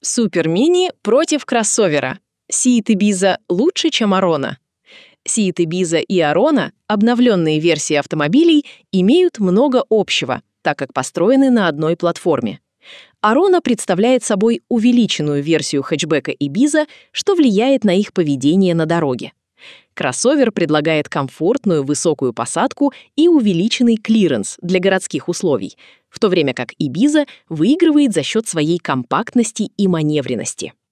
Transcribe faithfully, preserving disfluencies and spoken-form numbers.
Супер Мини против кроссовера. Seat Ibiza лучше, чем Arona. Seat Ibiza и Arona, обновленные версии автомобилей, имеют много общего, так как построены на одной платформе. Arona представляет собой увеличенную версию хэтчбека Ibiza, что влияет на их поведение на дороге. Кроссовер предлагает комфортную высокую посадку и увеличенный клиренс для городских условий, в то время как Ibiza выигрывает за счет своей компактности и маневренности.